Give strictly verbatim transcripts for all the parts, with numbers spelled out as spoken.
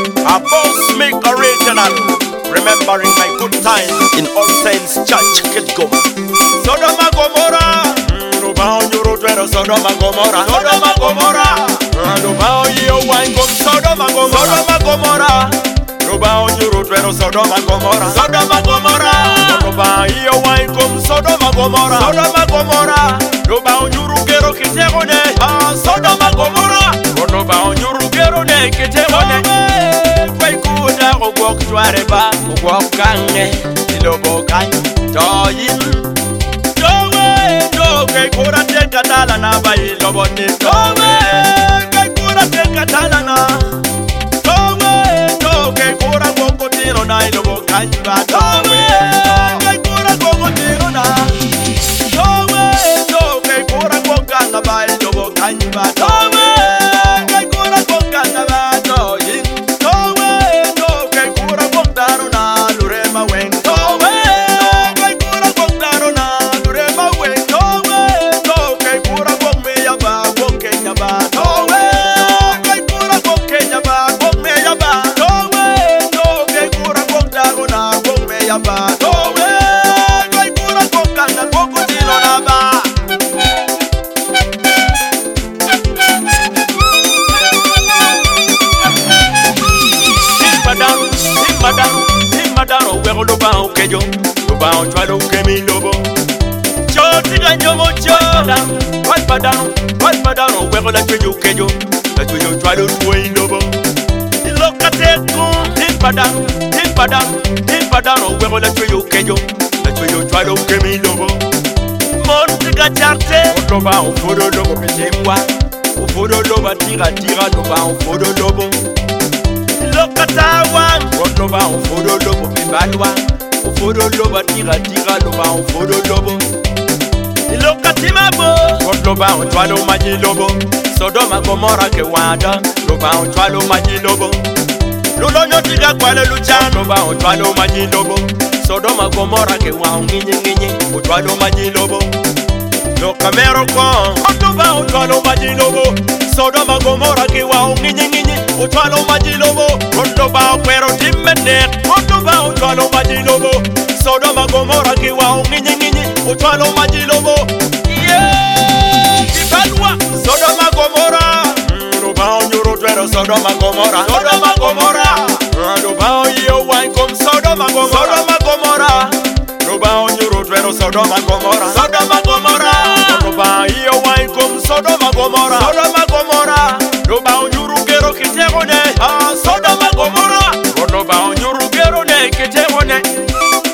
A boss make original, remembering my good time in All Saints Church, Kitgum. Sodoma Gomorrah, Ruba on your road, Sodoma Gomorrah, Sodoma Gomorrah, Ruba on your wine, Sodoma Gomorrah, Sodoma Gomorrah, Ruba on your road, Sodoma Gomorrah, Sodoma Gomorrah, Ruba on your wine, Sodoma Gomorrah, Sodoma Gomorrah, Ruba on your rugero, Kiterone, Sodoma Gomorrah, Ruba on your rugero, Kiterone. Walk to Areba, walk Gange, Ilobo Gang, Joyin. Joe, Joe, Kura take Catalana by Loboni. Joe, Kura take Catalana. Joe, Joe, Kura Bocotino, Ilobo Kanga. Joe, Kura Bocotino. Joe, Joe, Kura Bocanga by Lobo Kanga. Joe, Kura Bocanga by Joyin. Yo, Loba on Twalo Kemi Lobo. Choti Ganyo Mocho, what Padano, what Padano, where let you Kejo, that you Twalo Twin Lobo. Look at it, Tin Padano, Tin Padano, Tin Padano, where let you Kejo, that you Twalo Kemi Lobo. Montica Charte, Loba on Fodo Lobo Pitemwa, Fodo Loba Tira Tira Loba on Fodo Lobo. Look at that one, what Loba on Fodo Lobo Pibalwa. Fodo loba tira tira loba on fodo lobo. Iloka timabo. Fodo loba on twalo maji lobo. Sodoma Gomorrah ke wada. Loba on twalo maji lobo. Lulonyo tiga kwale luchan. Loba on twalo maji lobo. Sodoma Gomorrah ke wa nginyi nginyi. Twalo maji lobo. Loka mero kon. Loba on twalo maji lobo. Sodoma Gomorrah ke wa nginyi nginyi. Twalo maji lobo. Loba kwero timene. Loba on twalo maji lobo. Sodoma Gomorrah ki wa nginyi nginyi utwalo maji lobo. Yeah, Kibalwa Sodoma Gomorrah. Loba on your road, Sodoma Gomorrah, Sodoma Gomorrah. Loba on your wine, come Sodoma Gomorrah, Sodoma Gomorrah. Loba on your road, Sodoma Gomorrah, Sodoma Gomorrah. Loba on your wine, come Sodoma Gomorrah, Sodoma Gomorrah. Loba on your rugero Kiterone, ah Sodoma Gomorrah. Loba on your rugero ne Kiterone.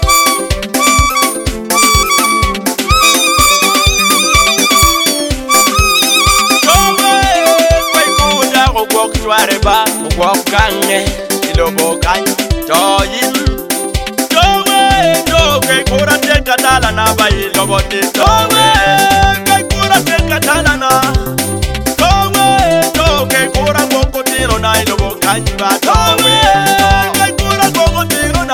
Walk to Areba, walk Gange, Ilobo Gang, Joyin. Joe, Joe, Kura take Catalana by Loboni. Joe, Kura take Catalana. Joe, Joe, Kura Bocotino, Ilobo Kanga. Joe, Kura Bocotino.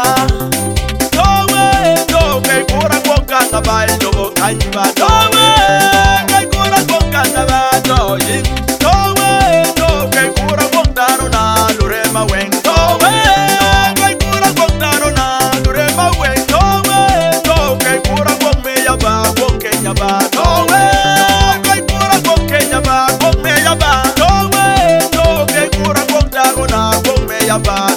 Joe, Joe, Kura Bocanga by Lobo Kanga. Joe, Kura Bocanga by Joyin. Yaba